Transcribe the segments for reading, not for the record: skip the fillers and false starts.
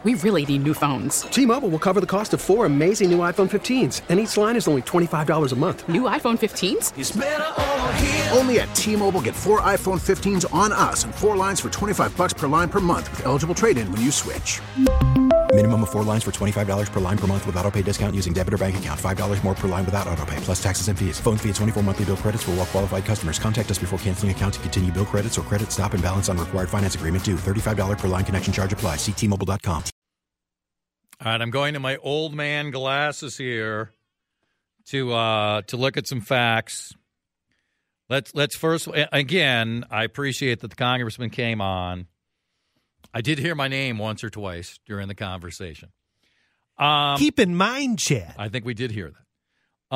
We really need new phones. T-Mobile will cover the cost of 4 amazing new iPhone 15s, and each line is only $25 a month. New iPhone 15s? It's better over here. Only at T-Mobile, get 4 iPhone 15s on us and 4 lines for $25 per line per month with eligible trade-in when you switch. Minimum of 4 lines for $25 per line per month with autopay discount using debit or bank account. $5 more per line without autopay, plus taxes and fees. Phone fee at 24 monthly bill credits for well-qualified customers. Contact us before canceling account to continue bill credits or credit stop and balance on required finance agreement due. $35 per line connection charge applies. See T-Mobile.com. All right, I'm going to my old man glasses here to look at some facts. Let's first, again, I appreciate that the congressman came on. I did hear my name once or twice during the conversation. Keep in mind, Chad. I think we did hear that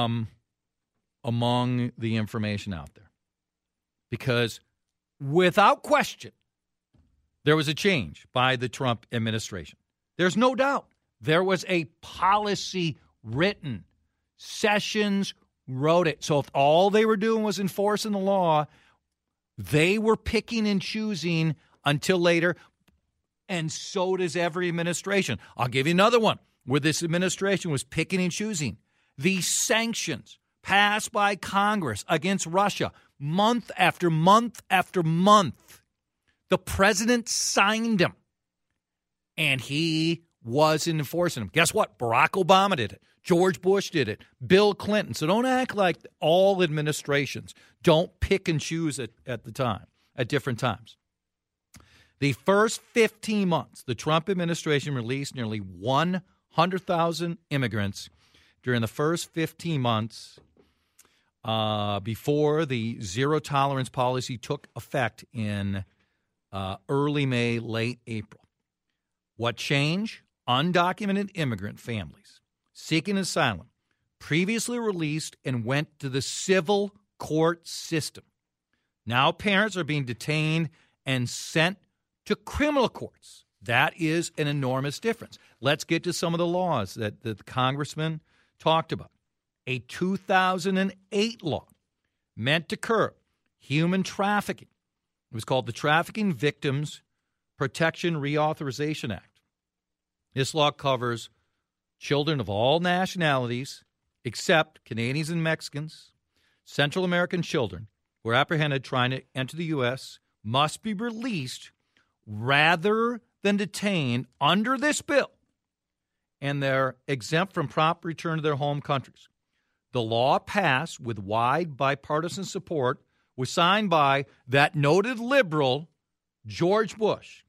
among the information out there. Because without question, there was a change by the Trump administration. There's no doubt. There was a policy written. Sessions wrote it. So if all they were doing was enforcing the law, they were picking and choosing until later, and so does every administration. I'll give you another one where this administration was picking and choosing. The sanctions passed by Congress against Russia month after month after month. The president signed them, and he wasn't enforcing them. Guess what? Barack Obama did it. George Bush did it. Bill Clinton. So don't act like all administrations don't pick and choose at the time, at different times. The first 15 months, the Trump administration released nearly 100,000 immigrants during the first 15 months before the zero-tolerance policy took effect in early May, late April. What changed? Undocumented immigrant families seeking asylum previously released and went to the civil court system. Now parents are being detained and sent to criminal courts. That is an enormous difference. Let's get to some of the laws that the congressman talked about. A 2008 law meant to curb human trafficking. It was called the Trafficking Victims Protection Reauthorization Act. This law covers children of all nationalities except Canadians and Mexicans. Central American children who are apprehended trying to enter the U.S. must be released rather than detained under this bill, and they're exempt from prompt return to their home countries. The law passed with wide bipartisan support, was signed by that noted liberal George Bush.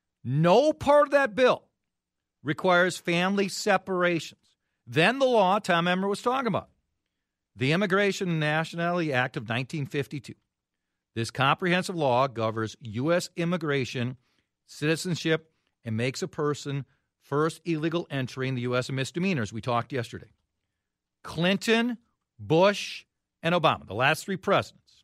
No part of that bill requires family separations. Then the law Tom Emmer was talking about, the Immigration and Nationality Act of 1952. This comprehensive law governs U.S. immigration, citizenship, and makes a person first illegal entry in the U.S. a misdemeanor, as we talked yesterday. Clinton, Bush, and Obama, the last three presidents,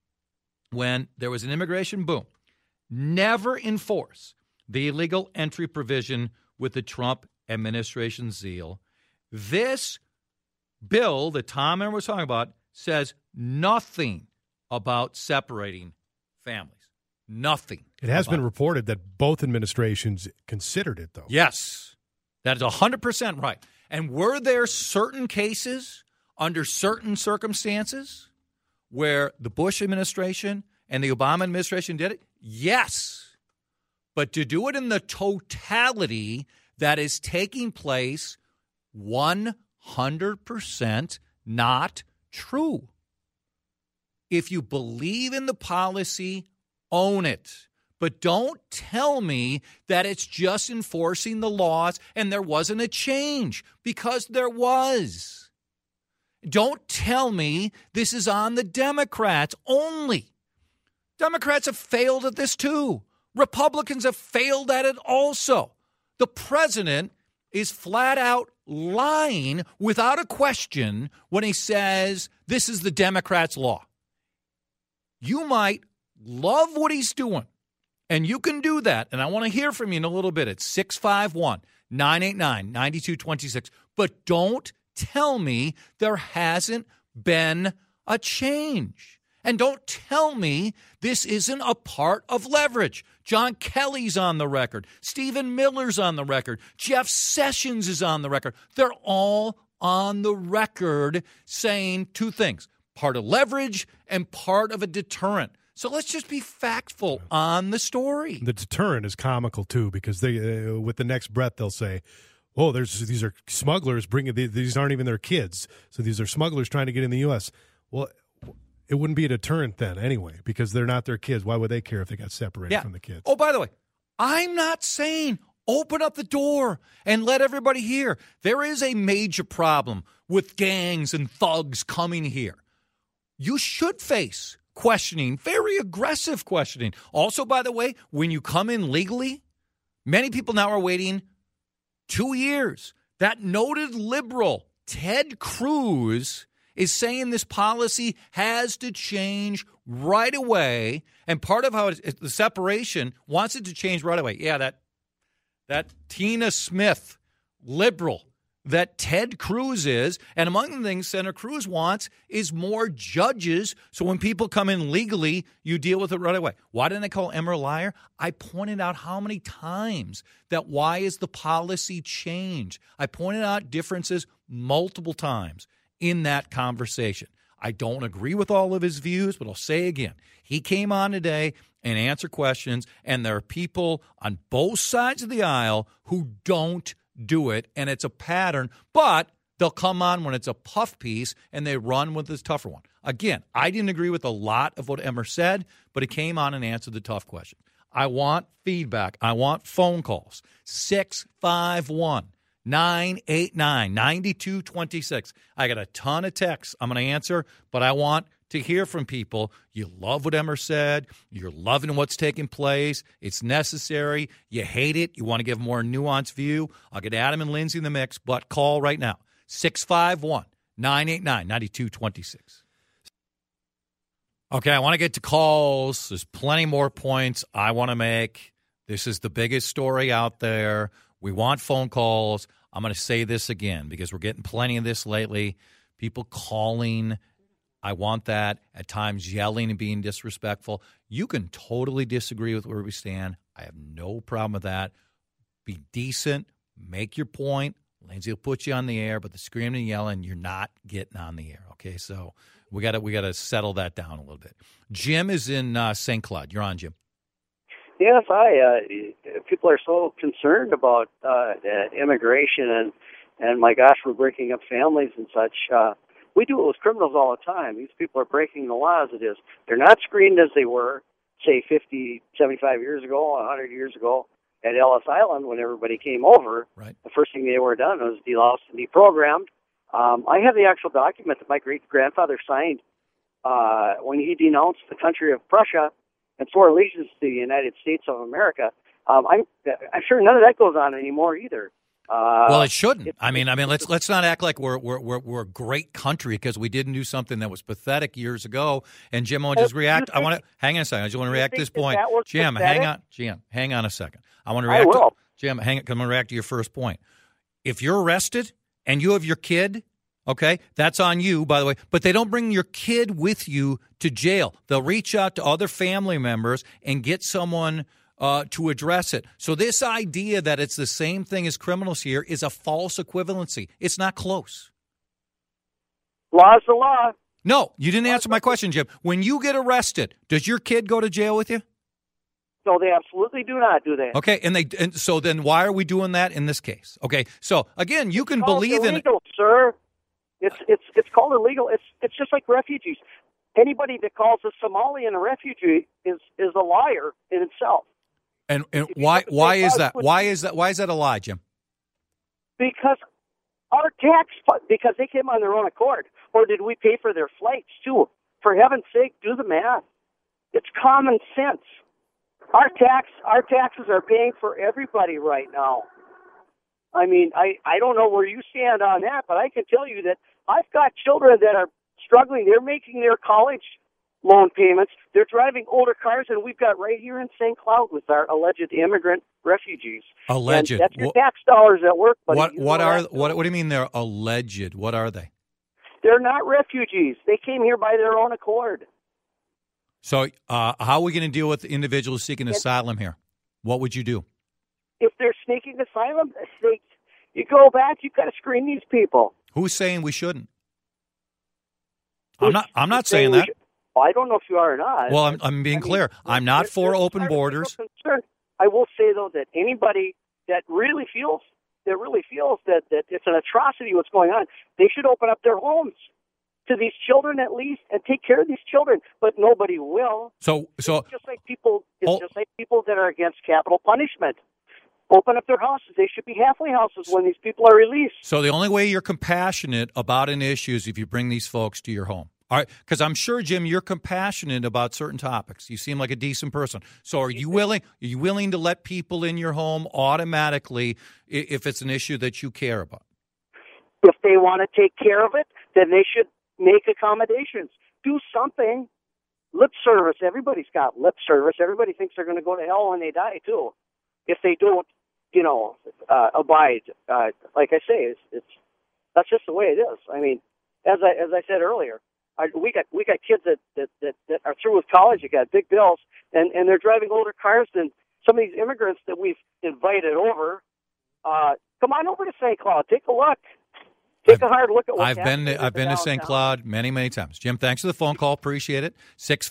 when there was an immigration boom, never enforce the illegal entry provision with the Trump administration's zeal. This bill that Tom Emmer was talking about says nothing about separating families. Nothing. It has been reported that both administrations considered it, though. Yes. That is 100% right. And were there certain cases under certain circumstances where the Bush administration and the Obama administration did it? Yes. But to do it in the totality that is taking place, 100% not true. If you believe in the policy, own it. But don't tell me that it's just enforcing the laws and there wasn't a change, because there was. Don't tell me this is on the Democrats only. Democrats have failed at this too. Republicans have failed at it also. The president is flat out lying without a question when he says this is the Democrats' law. You might love what he's doing, and you can do that. And I want to hear from you in a little bit at 651-989-9226. But don't tell me there hasn't been a change. And don't tell me this isn't a part of leverage. John Kelly's on the record. Stephen Miller's on the record. Jeff Sessions is on the record. They're all on the record saying two things: part of leverage and part of a deterrent. So let's just be factful on the story. The deterrent is comical, too, because they, with the next breath, they'll say, oh, these are smugglers bringing, these aren't even their kids. So these are smugglers trying to get in the U.S. Well, it wouldn't be a deterrent then anyway, because they're not their kids. Why would they care if they got separated from the kids? Oh, by the way, I'm not saying open up the door and let everybody hear. There is a major problem with gangs and thugs coming here. You should face questioning, very aggressive questioning. Also, by the way, when you come in legally, many people now are waiting 2 years. That noted liberal, Ted Cruz, is saying this policy has to change right away. And part of how the separation wants it to change right away. Yeah, that Tina Smith liberal that Ted Cruz is. And among the things Senator Cruz wants is more judges. So when people come in legally, you deal with it right away. Why didn't I call Emmer a liar? I pointed out how many times that why is the policy changed. I pointed out differences multiple times in that conversation. I don't agree with all of his views, but I'll say again, he came on today and answered questions, and there are people on both sides of the aisle who don't do it, and it's a pattern, but they'll come on when it's a puff piece, and they run with this tougher one. Again, I didn't agree with a lot of what Emmer said, but he came on and answered the tough question. I want feedback. I want phone calls. 651-989-9226. I got a ton of texts I'm going to answer, but I want to hear from people. You love what Emmer said. You're loving what's taking place. It's necessary. You hate it. You want to give a more nuanced view. I'll get Adam and Lindsay in the mix, but call right now. 651-989-9226. Okay, I want to get to calls. There's plenty more points I want to make. This is the biggest story out there. We want phone calls. I'm going to say this again because we're getting plenty of this lately. People calling. I want that. At times yelling and being disrespectful. You can totally disagree with where we stand. I have no problem with that. Be decent. Make your point. Lindsay will put you on the air, but the screaming and yelling, you're not getting on the air. Okay, so we got to settle that down a little bit. Jim is in St. Cloud. You're on, Jim. Yes, people are so concerned about immigration and my gosh, we're breaking up families and such. We do it with criminals all the time. These people are breaking the law as it is. They're not screened as they were, say, 50, 75 years ago, 100 years ago at Ellis Island when everybody came over. Right. The first thing they were done was deloused and deprogrammed. I have the actual document that my great-grandfather signed when he denounced the country of Prussia and swore allegiance to the United States of America. I'm sure none of that goes on anymore either. Well, it shouldn't. I mean, let's not act like we're a great country because we didn't do something that was pathetic years ago. And Jim, I want to just react. I want to hang on a second. I just want to react to this point. Jim, hang on. Jim, hang on a second. I want to react. Jim, hang on. I'm going to react to your first point. If you're arrested and you have your kid, okay, that's on you, by the way. But they don't bring your kid with you to jail. They'll reach out to other family members and get someone to address it. So this idea that it's the same thing as criminals here is a false equivalency. It's not close. Law's the law. No, you didn't answer my question, Jim. When you get arrested, does your kid go to jail with you? No, they absolutely do not do that. Okay, and so then why are we doing that in this case? Okay, so again, you can believe in it, sir. It's called illegal. It's just like refugees. Anybody that calls a Somalian a refugee is a liar in itself. And why is that? Why is that a lie, Jim? Because because they came on their own accord, or did we pay for their flights too? For heaven's sake, do the math. It's common sense. Our taxes are paying for everybody right now. I mean, I don't know where you stand on that, but I can tell you that I've got children that are struggling. They're making their college loan payments. They're driving older cars, and we've got right here in St. Cloud with our alleged immigrant refugees. Alleged. And that's your tax dollars at work. What do you mean they're alleged? What are they? They're not refugees. They came here by their own accord. So how are we going to deal with individuals seeking asylum here? What would you do? If they're sneaking asylum, you go back. You've got to screen these people. Who's saying we shouldn't? I'm not saying that. I don't know if you are or not. Well, I'm being clear. I'm not for open borders. I will say, though, that anybody that really feels that it's an atrocity what's going on, they should open up their homes to these children at least and take care of these children. But nobody will. So it's just like people. It's just like people that are against capital punishment. Open up their houses. They should be halfway houses when these people are released. So the only way you're compassionate about an issue is if you bring these folks to your home. All right, because I'm sure, Jim, you're compassionate about certain topics. You seem like a decent person. So are you willing to let people in your home automatically if it's an issue that you care about? If they want to take care of it, then they should make accommodations. Do something. Lip service. Everybody's got lip service. Everybody thinks they're going to go to hell when they die, too. If they don't, abide. Like I say, that's just the way it is. I mean, as I said earlier, we got kids that are through with college. They got big bills, and they're driving older cars than some of these immigrants that we've invited over. Come on over to St. Cloud. Take a look. Take a hard look at what's happening. I've been to St. Cloud many, many times. Jim, thanks for the phone call. Appreciate it.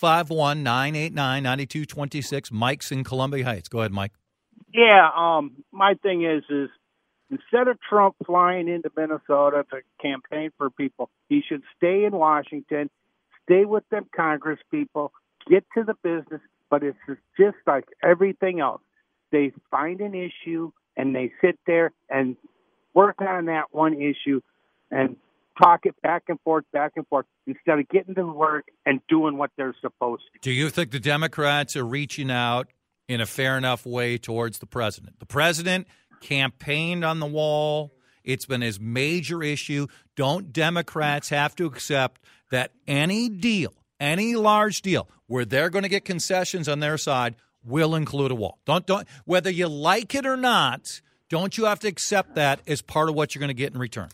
651-989-9226. Mike's in Columbia Heights. Go ahead, Mike. Yeah, my thing is instead of Trump flying into Minnesota to campaign for people, he should stay in Washington, stay with them Congress people, get to the business, but it's just like everything else. They find an issue and they sit there and work on that one issue and talk it back and forth, instead of getting to work and doing what they're supposed to. Do you think the Democrats are reaching out in a fair enough way towards the president? The president campaigned on the wall. It's been his major issue. Don't Democrats have to accept that any deal, any large deal, where they're going to get concessions on their side will include a wall? Don't whether you like it or not, don't you have to accept that as part of what you're going to get in return?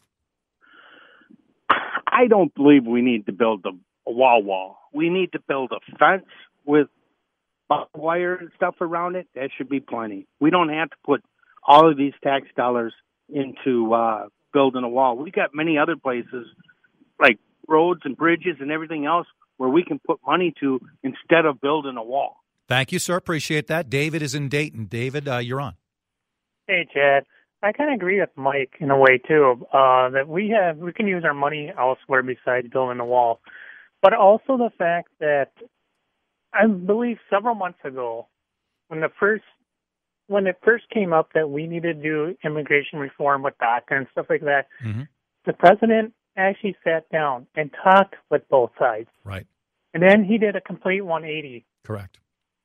I don't believe we need to build a wall. We need to build a fence with wire and stuff around it. That should be plenty. We don't have to put all of these tax dollars into building a wall. We got many other places like roads and bridges and everything else where we can put money to instead of building a wall. Thank you, sir. Appreciate that. David is in Dayton. David, you're on. Hey, Chad. I kind of agree with Mike in a way, too, that we can use our money elsewhere besides building a wall. But also the fact that I believe several months ago, when it first came up that we needed to do immigration reform with DACA and stuff like that, the president actually sat down and talked with both sides. Right. And then he did a complete 180. Correct.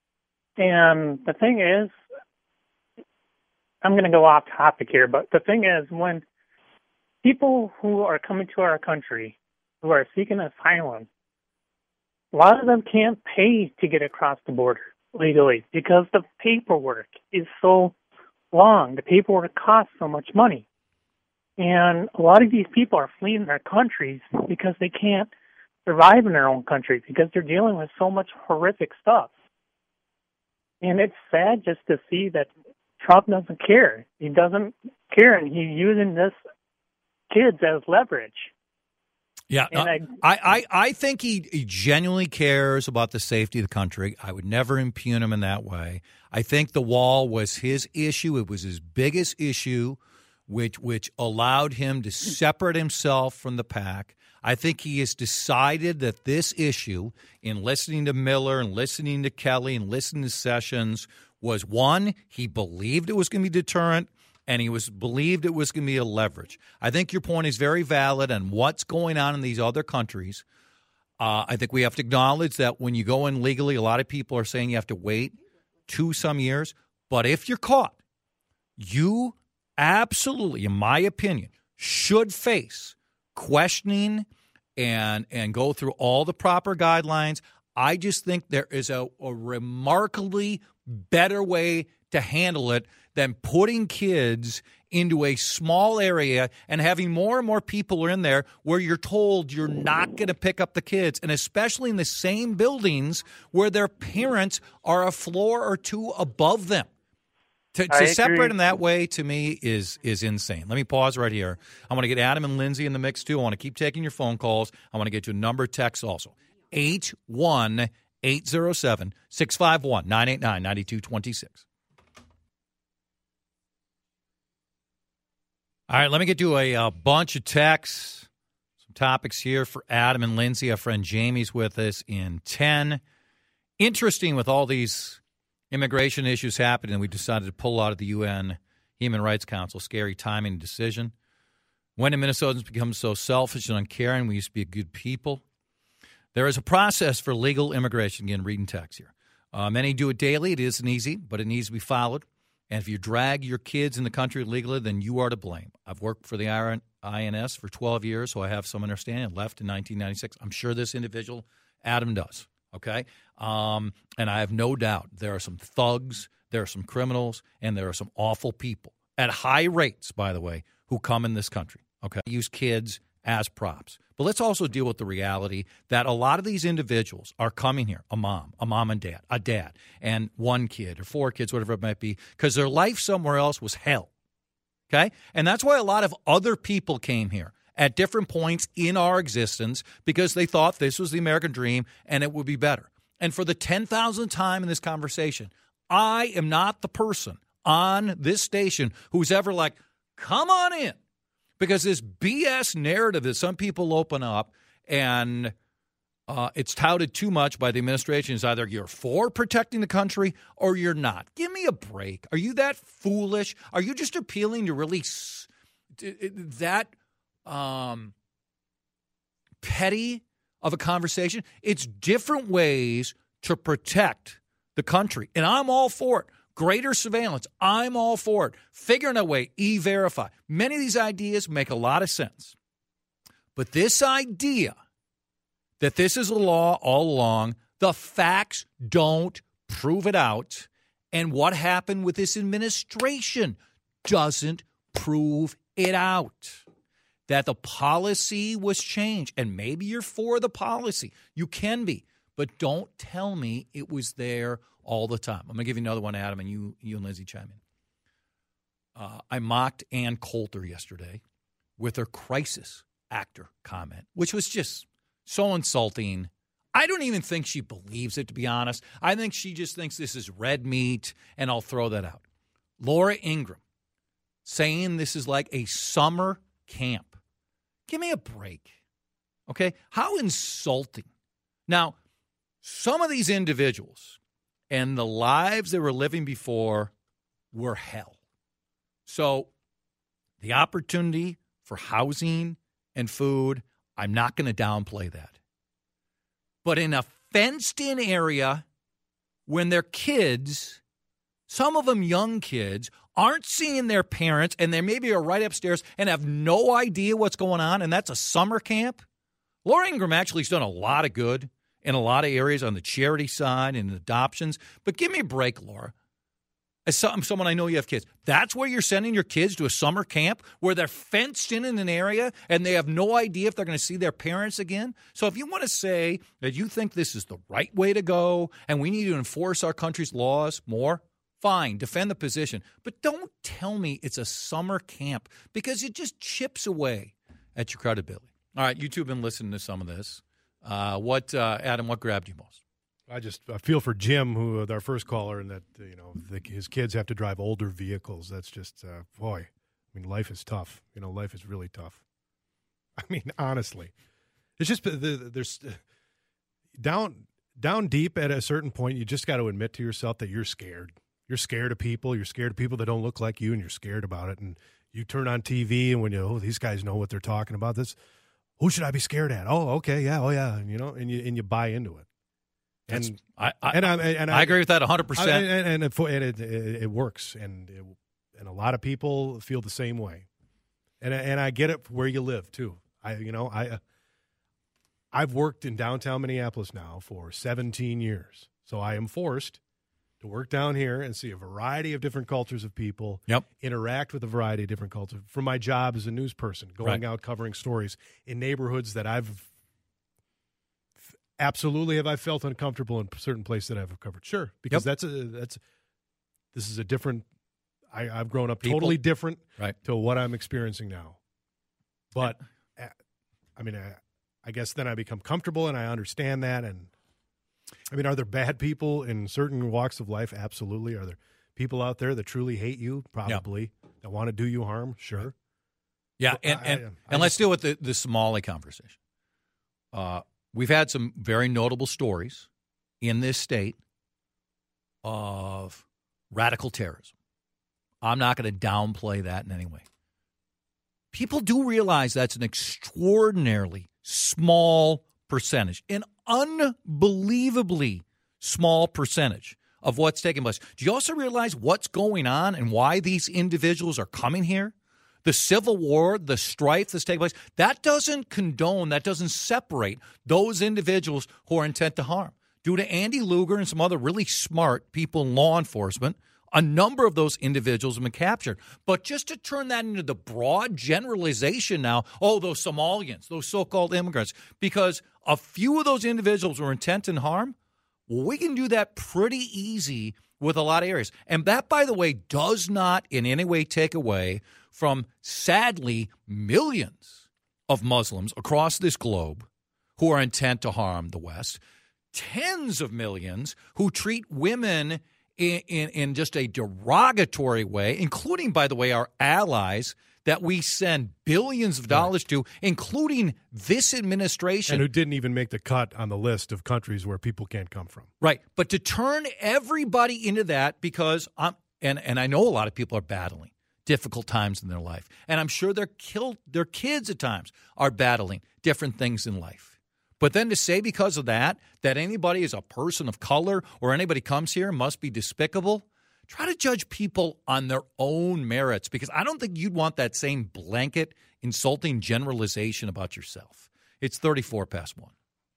And the thing is, I'm going to go off topic here, but the thing is, when people who are coming to our country, who are seeking asylum, a lot of them can't pay to get across the border legally because the paperwork is so long. The paperwork costs so much money. And a lot of these people are fleeing their countries because they can't survive in their own country because they're dealing with so much horrific stuff. And it's sad just to see that Trump doesn't care. He doesn't care, and he's using this kids as leverage. Yeah, I think he genuinely cares about the safety of the country. I would never impugn him in that way. I think the wall was his issue. It was his biggest issue, which allowed him to separate himself from the pack. I think he has decided that this issue, in listening to Miller and listening to Kelly and listening to Sessions, was one, he believed it was going to be deterrent, and he believed it was going to be a leverage. I think your point is very valid on what's going on in these other countries. I think we have to acknowledge that when you go in legally, a lot of people are saying you have to wait some years. But if you're caught, you absolutely, in my opinion, should face questioning and go through all the proper guidelines. I just think there is a remarkably better way to handle it than putting kids into a small area and having more and more people in there where you're told you're not going to pick up the kids, and especially in the same buildings where their parents are a floor or two above them. To separate them that way, to me, is insane. Let me pause right here. I want to get Adam and Lindsay in the mix, too. I want to keep taking your phone calls. I want to get you a number of texts also. 81807-651-989-9226. All right, let me get you a bunch of texts, some topics here for Adam and Lindsay. Our friend Jamie's with us in 10. Interesting with all these immigration issues happening, we decided to pull out of the UN Human Rights Council. Scary timing and decision. When did Minnesotans become so selfish and uncaring? We used to be a good people. There is a process for legal immigration. Again, reading text here. Many do it daily. It isn't easy, but it needs to be followed. And if you drag your kids in the country illegally, then you are to blame. I've worked for the INS for 12 years, so I have some understanding. I left in 1996. I'm sure this individual, Adam, does. Okay? And I have no doubt there are some thugs, there are some criminals, and there are some awful people at high rates, by the way, who come in this country. Okay? Use kids as props. But let's also deal with the reality that a lot of these individuals are coming here, a mom and dad, a dad, and one kid or four kids, whatever it might be, because their life somewhere else was hell. Okay? And that's why a lot of other people came here at different points in our existence because they thought this was the American dream and it would be better. And for the 10,000th time in this conversation, I am not the person on this station who's ever like, come on in. Because this BS narrative that some people open up and it's touted too much by the administration is either you're for protecting the country or you're not. Give me a break. Are you that foolish? Are you just appealing to really that petty of a conversation? It's different ways to protect the country, and I'm all for it. Greater surveillance, I'm all for it. Figuring a way, E-Verify. Many of these ideas make a lot of sense. But this idea that this is a law all along, the facts don't prove it out. And what happened with this administration doesn't prove it out. That the policy was changed. And maybe you're for the policy. You can be. But don't tell me it was there all the time. I'm going to give you another one, Adam, and you and Lindsay chime in. I mocked Ann Coulter yesterday with her crisis actor comment, which was just so insulting. I don't even think she believes it, to be honest. I think she just thinks this is red meat, and I'll throw that out. Laura Ingraham saying this is like a summer camp. Give me a break, okay? How insulting. Now, some of these individuals and the lives they were living before were hell. So the opportunity for housing and food, I'm not going to downplay that. But in a fenced-in area, when their kids, some of them young kids, aren't seeing their parents and they maybe are right upstairs and have no idea what's going on, and that's a summer camp, Laura Ingraham actually has done a lot of good in a lot of areas on the charity side and adoptions. But give me a break, Laura. As someone I know you have kids. That's where you're sending your kids to a summer camp where they're fenced in an area and they have no idea if they're going to see their parents again. So if you want to say that you think this is the right way to go and we need to enforce our country's laws more, fine, defend the position. But don't tell me it's a summer camp because it just chips away at your credibility. All right, you two have been listening to some of this. Adam, what grabbed you most? I feel for Jim, who our first caller, and that his kids have to drive older vehicles. That's just boy. I mean, life is tough. Life is really tough. I mean, honestly, it's just there's down deep at a certain point. You just got to admit to yourself that you're scared. You're scared of people. You're scared of people that don't look like you, and you're scared about it. And you turn on TV, and when these guys know what they're talking about. Who should I be scared at? Oh, okay, yeah, and and you buy into it. And I agree with that 100%. And it works, and a lot of people feel the same way. And I get it where you live too. I've worked in downtown Minneapolis now for 17 years, so I am forced to work down here and see a variety of different cultures of people, interact with a variety of different cultures. For my job as a news person, going out covering stories in neighborhoods that I've absolutely have I felt uncomfortable in certain places that I've covered. Sure, because this is a different I've grown up totally different right. to what I'm experiencing now. But, I mean, I guess then I become comfortable and I understand that. And, I mean, are there bad people in certain walks of life? Absolutely. Are there people out there that truly hate you? Probably. Yeah. That want to do you harm? Sure. Yeah, and let's deal with the Somali conversation. We've had some very notable stories in this state of radical terrorism. I'm not going to downplay that in any way. People do realize that's an extraordinarily small percentage, an unbelievably small percentage of what's taking place. Do you also realize what's going on and why these individuals are coming here? The civil war, the strife that's taking place, that doesn't condone, that doesn't separate those individuals who are intent to harm. Due to Andy Luger and some other really smart people in law enforcement, a number of those individuals have been captured. But just to turn that into the broad generalization now, those Somalians, those so-called immigrants, because a few of those individuals were intent to harm, well, we can do that pretty easy with a lot of areas. And that, by the way, does not in any way take away from, sadly, millions of Muslims across this globe who are intent to harm the West, tens of millions who treat women in just a derogatory way, including, by the way, our allies that we send billions of dollars to, including this administration. And who didn't even make the cut on the list of countries where people can't come from. Right. But to turn everybody into that, because and I know a lot of people are battling difficult times in their life. And I'm sure their kids at times are battling different things in life. But then to say because of that anybody is a person of color or anybody comes here must be despicable, try to judge people on their own merits, because I don't think you'd want that same blanket insulting generalization about yourself. It's 34 past 1.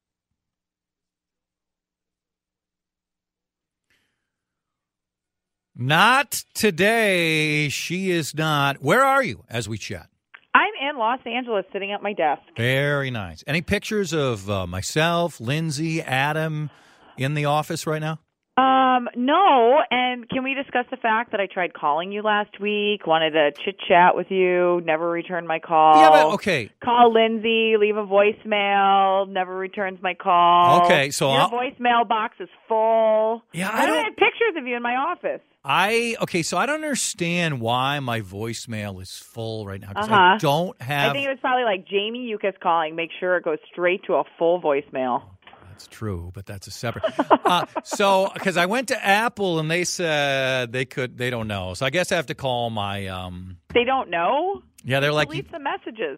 Not today. She is not. Where are you as we chat? I'm in Los Angeles sitting at my desk. Very nice. Any pictures of myself, Lindsay, Adam in the office right now? No. And can we discuss the fact that I tried calling you last week, wanted to chit-chat with you, never returned my call? Yeah, but okay. Call Lindsay, leave a voicemail, never returns my call. Okay, so your voicemail box is full. Yeah, I don't have pictures of you in my office. So I don't understand why my voicemail is full right now, because I don't have... I think it was probably like Jamie Yuccas calling. Make sure it goes straight to a full voicemail. That's true, but that's a separate... because I went to Apple and they said they don't know. So I guess I have to call my... They don't know? Yeah, they're like... Delete the messages.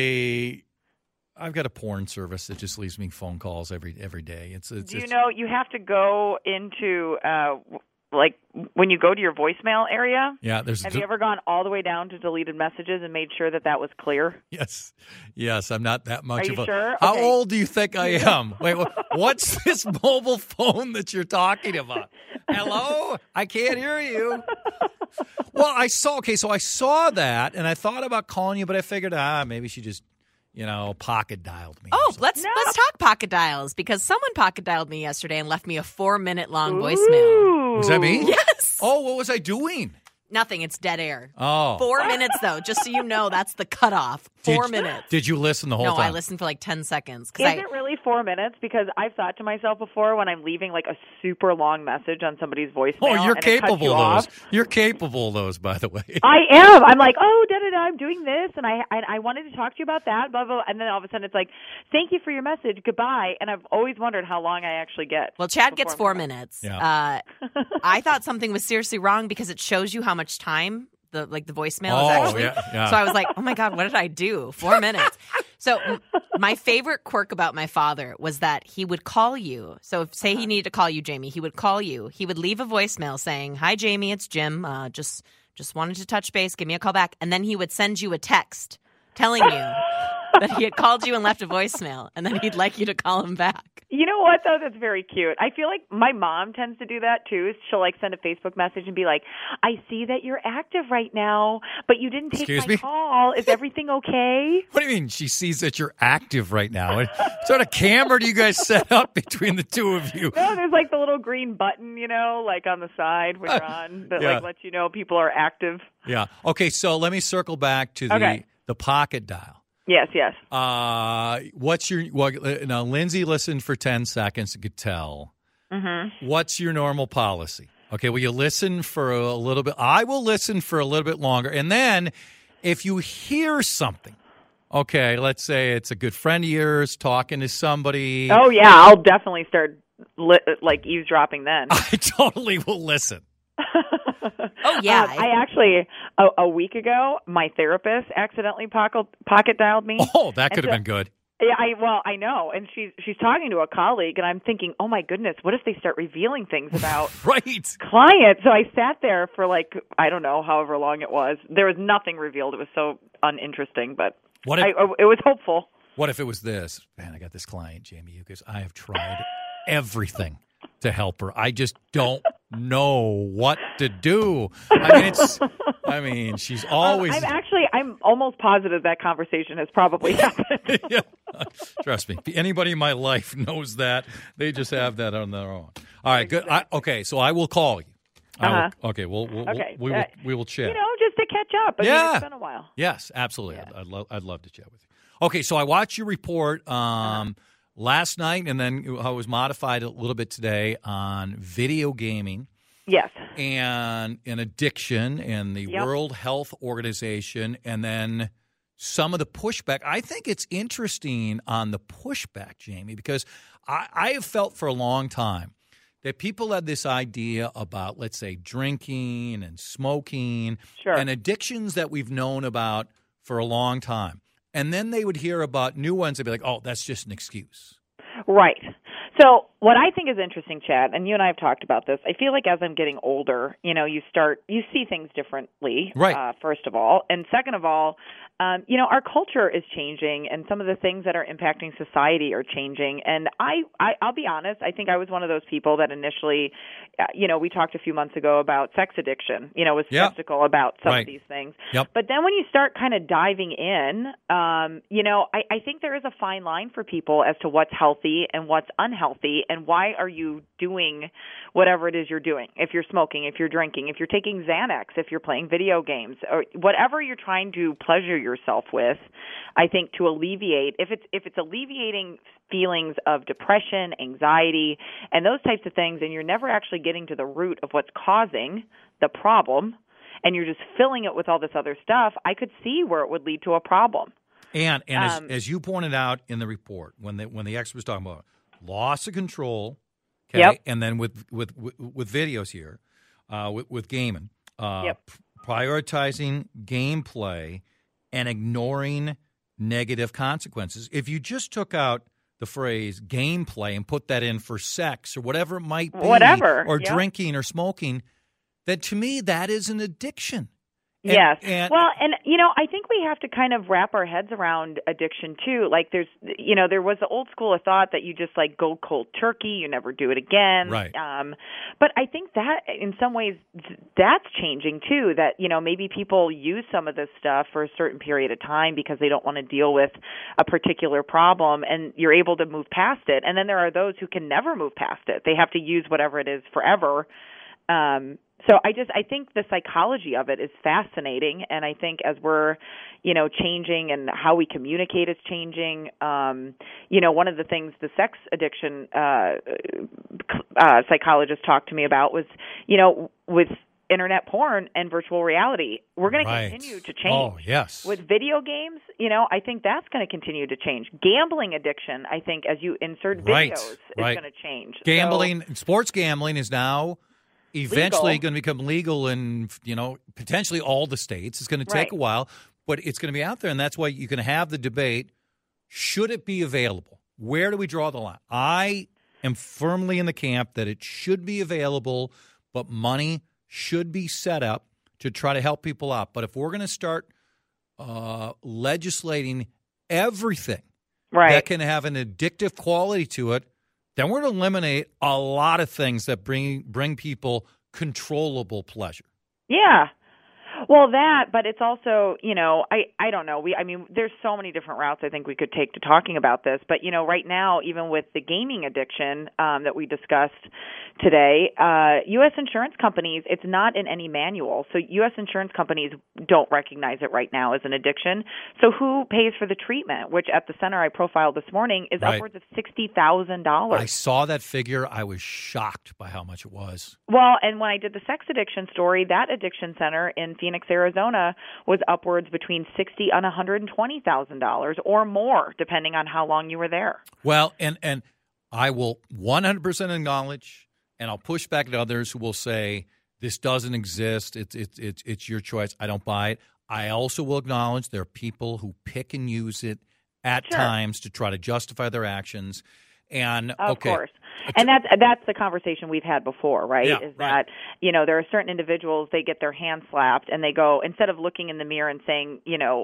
I've got a porn service that just leaves me phone calls every day. You have to go into... like when you go to your voicemail area, have you ever gone all the way down to deleted messages and made sure that was clear? Yes, I'm not that much Are of you a... sure? How Okay. old do you think I am? Wait, what's this mobile phone that you're talking about? Hello? I can't hear you. Well, I saw that, and I thought about calling you, but I figured, maybe she just... pocket dialed me. Oh, let's talk pocket dials, because someone pocket dialed me yesterday and left me a 4-minute long voicemail. Was that me? Yes. Oh, what was I doing? Nothing. It's dead air. Oh. 4 minutes, though, just so you know, that's the cutoff. 4 minutes. Did you listen the whole time? No, I listened for like 10 seconds. Is it really 4 minutes? Because I've thought to myself before when I'm leaving like a super long message on somebody's voicemail. Oh, you're and capable of those. Off. You're capable of those, by the way. I am. I'm like, I'm doing this, and I wanted to talk to you about that, blah, blah, blah. And then all of a sudden it's like, thank you for your message, goodbye. And I've always wondered how long I actually get. Well, Chad gets 4 minutes. Yeah. I thought something was seriously wrong because it shows you how much time the voicemail is actually. Yeah. So I was like, oh my God, what did I do? 4 minutes. So my favorite quirk about my father was that he would call you. So if, say he needed to call you, Jamie, he would call you. He would leave a voicemail saying, hi, Jamie, it's Jim. Just wanted to touch base. Give me a call back. And then he would send you a text telling you that he had called you and left a voicemail, and then he'd like you to call him back. You know what, though? That's very cute. I feel like my mom tends to do that, too. She'll, send a Facebook message and be like, I see that you're active right now, but you didn't take my call. Is everything okay? What do you mean she sees that you're active right now? What sort of camera do you guys set up between the two of you? No, there's, the little green button, on the side when you're on that, lets you know people are active. Yeah. Okay, so let me circle back to the pocket dial. Yes. What's your now? Lindsay listened for 10 seconds. You could tell. Mm-hmm. What's your normal policy? Okay, will you listen for a little bit? I will listen for a little bit longer, and then if you hear something, okay, let's say it's a good friend of yours talking to somebody. Oh yeah, I'll definitely start eavesdropping then. I totally will listen. Oh yeah, I actually a week ago my therapist accidentally pocket dialed me. Oh, that could have been good. Yeah, I know, and she's talking to a colleague, and I'm thinking, oh my goodness, what if they start revealing things about clients? So I sat there for I don't know, however long it was. There was nothing revealed. It was so uninteresting, but it was hopeful. What if it was this? Man, I got this client, Jamie Yuccas. I have tried everything to help her. I just don't know what to do. She's always. I'm almost positive that conversation has probably happened. Yeah. Trust me. Anybody in my life knows that. They just have that on their own. All right, good. So I will call you. We will chat. Just to catch up. It's been a while. Yes, absolutely. Yeah. I'd love to chat with you. Okay, so I watched your report last night, and then I was modified a little bit today on video gaming. Yes. And an addiction and the World Health Organization, and then some of the pushback. I think it's interesting on the pushback, Jamie, because I have felt for a long time that people had this idea about, let's say, drinking and smoking and addictions that we've known about for a long time. And then they would hear about new ones and be like, oh, that's just an excuse. Right. So what I think is interesting, Chad, and you and I have talked about this, I feel like as I'm getting older, you see things differently, first of all. And second of all, our culture is changing, and some of the things that are impacting society are changing. And I'll be honest, I think I was one of those people that initially, we talked a few months ago about sex addiction, was skeptical about some of these things. Yep. But then when you start kind of diving in, I think there is a fine line for people as to what's healthy and what's unhealthy, and why are you doing whatever it is you're doing. If you're smoking, if you're drinking, if you're taking Xanax, if you're playing video games, or whatever you're trying to pleasure yourself with, I think to alleviate, if it's alleviating feelings of depression, anxiety, and those types of things, and you're never actually getting to the root of what's causing the problem, and you're just filling it with all this other stuff, I could see where it would lead to a problem. And as you pointed out in the report, when the expert was talking about loss of control, and then with videos here, with gaming, prioritizing gameplay and ignoring negative consequences. If you just took out the phrase gameplay and put that in for sex or whatever it might be, or drinking or smoking, then to me that is an addiction. Yes. I think we have to kind of wrap our heads around addiction too. There was the old school of thought that you just go cold turkey, you never do it again. Right. But I think that in some ways that's changing too, that, maybe people use some of this stuff for a certain period of time because they don't want to deal with a particular problem, and you're able to move past it. And then there are those who can never move past it. They have to use whatever it is forever. So I think the psychology of it is fascinating, and I think as we're, changing and how we communicate is changing, one of the things the sex addiction psychologist talked to me about was, with internet porn and virtual reality, we're going to continue to change. Oh, yes. With video games, I think that's going to continue to change. Gambling addiction, I think, as you insert videos, is going to change. Gambling, sports gambling is now eventually going to become legal in, potentially all the states. It's going to take a while, but it's going to be out there, and that's why you can have the debate, should it be available? Where do we draw the line? I am firmly in the camp that it should be available, but money should be set up to try to help people out. But if we're going to start legislating everything right. that can have an addictive quality to it, then we're going to eliminate a lot of things that bring people controllable pleasure. Yeah. Well, but it's also, I don't know. There's so many different routes I think we could take to talking about this. But, right now, even with the gaming addiction that we discussed today, U.S. insurance companies, it's not in any manual. So U.S. insurance companies don't recognize it right now as an addiction. So who pays for the treatment, which at the center I profiled this morning is Right. upwards of $60,000. I saw that figure. I was shocked by how much it was. Well, and when I did the sex addiction story, that addiction center in Phoenix, Arizona, was upwards between $60,000 and $120,000 or more, depending on how long you were there. Well, and I will 100% acknowledge, and I'll push back at others who will say this doesn't exist. It's your choice. I don't buy it. I also will acknowledge there are people who pick and use it at times to try to justify their actions. And of course. And that's the conversation we've had before, right? Yeah, that, there are certain individuals, they get their hand slapped and they go, instead of looking in the mirror and saying,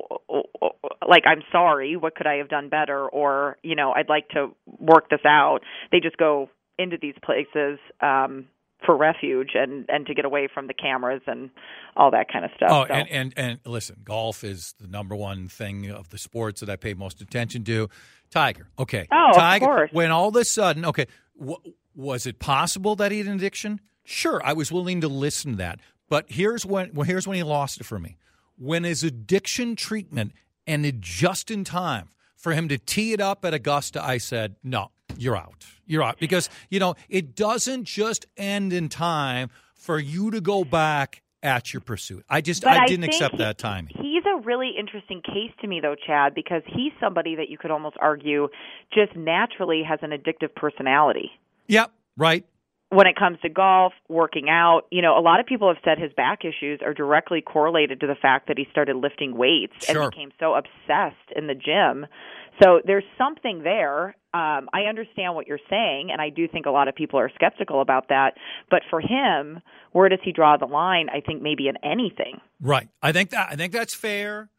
like, I'm sorry, what could I have done better? Or, I'd like to work this out. They just go into these places for refuge and to get away from the cameras and all that kind of stuff. Oh, so. and listen, golf is the number one thing of the sports that I pay most attention to. Tiger, okay. Oh, Tiger, of course. When all of a sudden, okay, was it possible that he had an addiction? Sure, I was willing to listen to that. But here's when he lost it for me. When his addiction treatment ended just in time for him to tee it up at Augusta, I said, no, you're out. You're out. Because, it doesn't just end in time for you to go back at your pursuit. I didn't accept that timing. He's a really interesting case to me, though, Chad, because he's somebody that you could almost argue just naturally has an addictive personality. Yep, right. When it comes to golf, working out, a lot of people have said his back issues are directly correlated to the fact that he started lifting weights and became so obsessed in the gym. So there's something there. I understand what you're saying, and I do think a lot of people are skeptical about that. But for him, where does he draw the line? I think maybe in anything. Right. I think that's fair.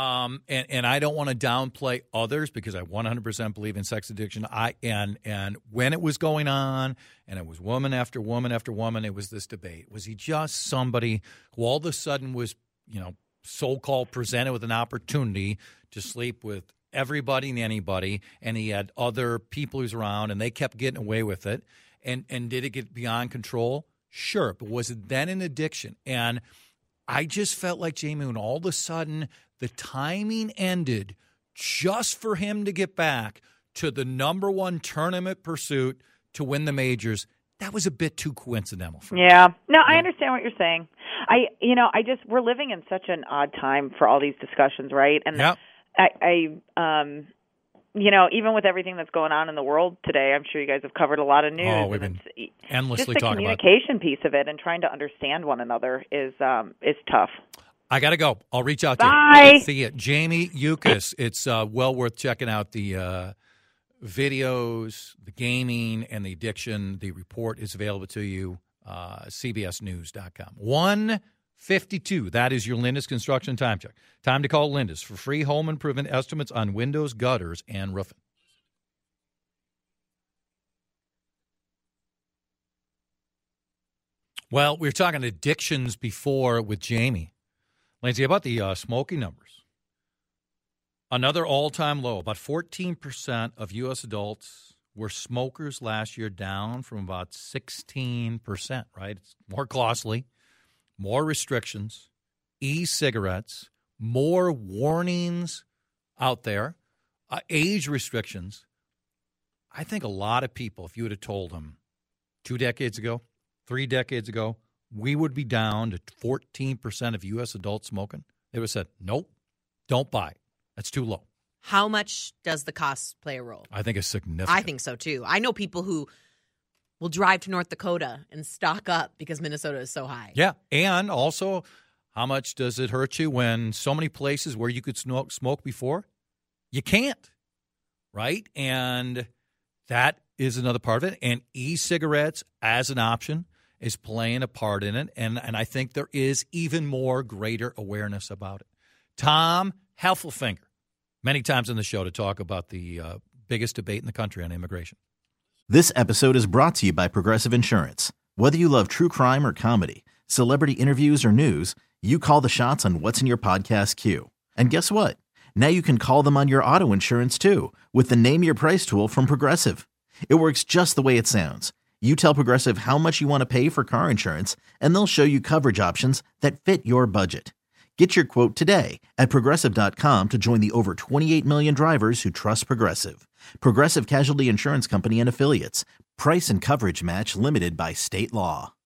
And I don't want to downplay others because I 100% believe in sex addiction. And when it was going on, and it was woman after woman after woman, it was this debate. Was he just somebody who all of a sudden was, so-called presented with an opportunity to sleep with everybody and anybody, and he had other people who's around, and they kept getting away with it? And did it get beyond control? Sure. But was it then an addiction? And I just felt like, Jamie, when all of a sudden the timing ended just for him to get back to the number one tournament pursuit to win the majors, that was a bit too coincidental for me. Yeah. No, I understand what you're saying. We're living in such an odd time for all these discussions, right? And even with everything that's going on in the world today, I'm sure you guys have covered a lot of news. Oh, we've been endlessly talking about it. Just the communication piece of it and trying to understand one another is tough. I got to go. I'll reach out to Bye. you. See you. Jamie Yuccas. It's well worth checking out the videos, the gaming, and the addiction. The report is available to you, cbsnews.com. 1:52. That is your Lindus Construction time check. Time to call Lindus for free home improvement estimates on windows, gutters, and roofing. Well, we were talking addictions before with Jamie. Lindsay, about the smoking numbers. Another all-time low. About 14% of U.S. adults were smokers last year, down from about 16%, right? It's more costly, more restrictions, e-cigarettes, more warnings out there, age restrictions. I think a lot of people, if you would have told them 2 decades ago, 3 decades ago, we would be down to 14% of U.S. adults smoking, they would have said, nope, don't buy it. That's too low. How much does the cost play a role? I think it's significant. I think so, too. I know people who will drive to North Dakota and stock up because Minnesota is so high. Yeah, and also, how much does it hurt you when so many places where you could smoke before, you can't, right? And that is another part of it. And e-cigarettes as an option is playing a part in it, and I think there is even more greater awareness about it. Tom Heffelfinger, many times in the show to talk about the biggest debate in the country on immigration. This episode is brought to you by Progressive Insurance. Whether you love true crime or comedy, celebrity interviews or news, you call the shots on what's in your podcast queue. And guess what? Now you can call them on your auto insurance too with the Name Your Price tool from Progressive. It works just the way it sounds. You tell Progressive how much you want to pay for car insurance, and they'll show you coverage options that fit your budget. Get your quote today at Progressive.com to join the over 28 million drivers who trust Progressive. Progressive Casualty Insurance Company and Affiliates. Price and coverage match limited by state law.